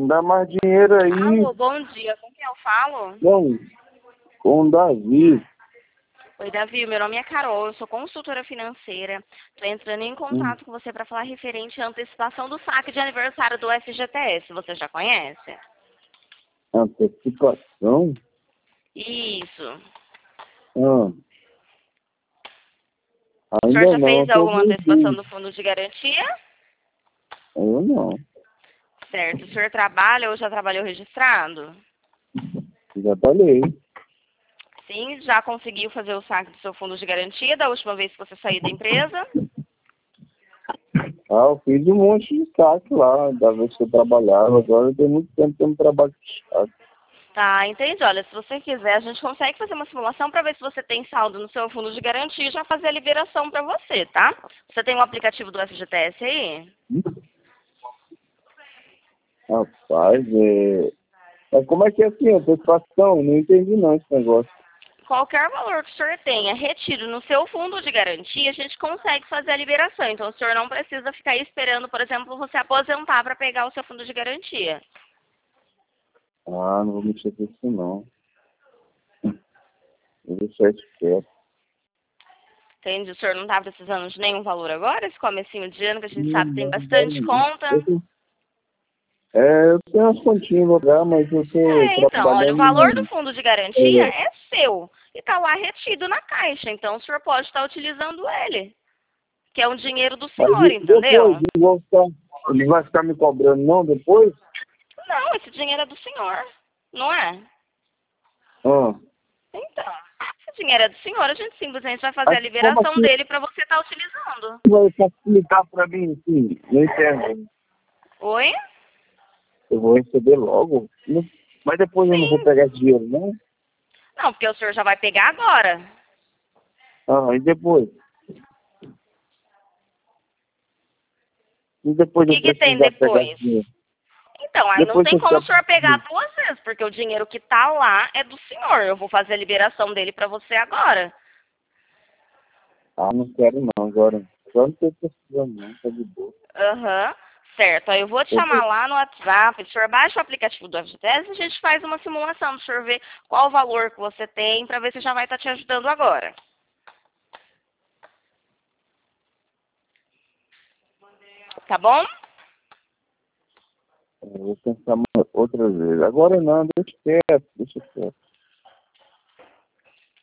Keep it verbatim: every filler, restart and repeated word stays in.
Me dá mais dinheiro aí. Alô, bom dia. Com quem eu falo? Não, com o Davi. Oi, Davi. Meu nome é Carol. Eu sou consultora financeira. Estou entrando em Hum. contato com você para falar referente à antecipação do saque de aniversário do F G T S. Você já conhece? Antecipação? Isso. Ah, O senhor ainda já não, fez eu tô alguma antecipação doidinho. do fundo de garantia? Eu não. Certo. O senhor trabalha ou já trabalhou registrado? Já falei. Sim. Já conseguiu fazer o saque do seu fundo de garantia da última vez que você saiu da empresa? Ah, eu fiz um monte de saque lá, da vez que eu trabalhava. Agora tem muito tempo que eu não trabalho com saque. Tá, entendi. Olha, se você quiser, a gente consegue fazer uma simulação para ver se você tem saldo no seu fundo de garantia e já fazer a liberação para você, tá? Você tem um aplicativo do F G T S aí? Rapaz, é... Mas como é que é assim, antecipação? Não entendi não esse negócio. Qualquer valor que o senhor tenha retido no seu fundo de garantia, a gente consegue fazer a liberação. Então, o senhor não precisa ficar aí esperando, por exemplo, você aposentar para pegar o seu fundo de garantia. Ah, não vou mexer com isso não. Vou deixar isso quieto. Entende? O senhor não está precisando de nenhum valor agora? Esse comecinho de ano que a gente Não, sabe tem não, bastante não. conta. Eu tenho- É, eu tenho umas continhas lá, mas eu É, tô então, olha, o trabalhando valor do no... fundo de garantia É, é seu e está lá retido na caixa, então o senhor pode estar utilizando ele, que é um dinheiro do mas senhor, e depois, entendeu? não vão ficar, ele vai ficar me cobrando não depois? Não, esse dinheiro é do senhor, não é? Ah, Então, se o dinheiro é do senhor, a gente simplesmente vai fazer mas a como liberação assim dele para você estar utilizando. vai facilitar pra mim, assim? Não entendo. Oi? Eu vou receber logo? Não- Mas depois eu não vou Sim. pegar esse dinheiro, não? Não, porque o senhor já vai pegar agora. Ah, e depois? E O depois eu que que tem precisar pegar esse depois? dinheiro? Então, aí não Depois tem que eu como ficar... o senhor pegar duas vezes, porque o dinheiro que tá lá é do senhor. Eu vou fazer a liberação dele para você agora. Ah, não quero não, agora. Agora não tô precisando não, tá de boa. Aham, certo. Aí eu vou te Eu chamar lá no WhatsApp, o senhor baixa o aplicativo do F G T S e a gente faz uma simulação, o senhor ver qual o valor que você tem, para ver se já vai estar te ajudando agora. Tá bom? Eu vou pensar uma- outra vez. Agora não, deixa quieto, deixa quieto.